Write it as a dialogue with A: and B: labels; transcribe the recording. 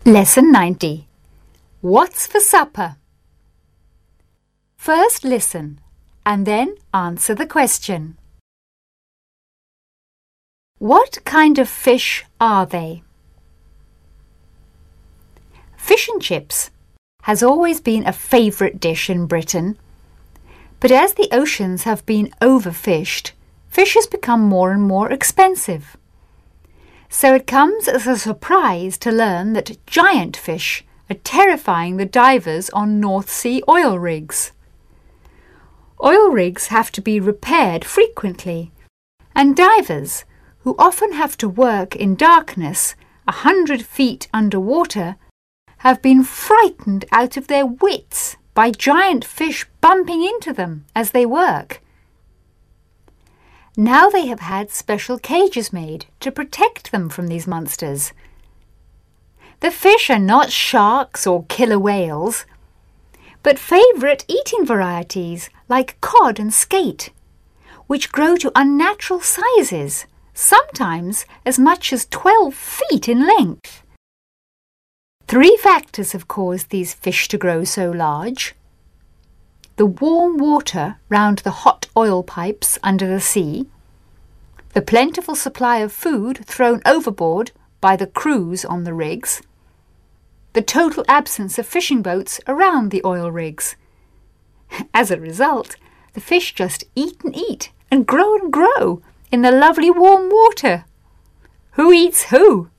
A: Lesson 90. What's for supper? First listen and then answer the question. What kind of fish are they? Fish and chips has always been a favourite dish in Britain, but as the oceans have been overfished, fish has become more and more expensive. So it comes as a surprise to learn that giant fish are terrifying the divers on North Sea oil rigs. Oil rigs have to be repaired frequently, and divers, who often have to work in darkness 100 feet underwater, have been frightened out of their wits by giant fish bumping into them as they work. Now they have had special cages made to protect them from these monsters. The fish are not sharks or killer whales, but favourite eating varieties like cod and skate, which grow to unnatural sizes, sometimes as much as 12 feet in length. 3 factors have caused these fish to grow so large: the warm water round the hot oil pipes under the sea, the plentiful supply of food thrown overboard by the crews on the rigs, the total absence of fishing boats around the oil rigs. As a result, the fish just eat and grow in the lovely warm water. Who eats who?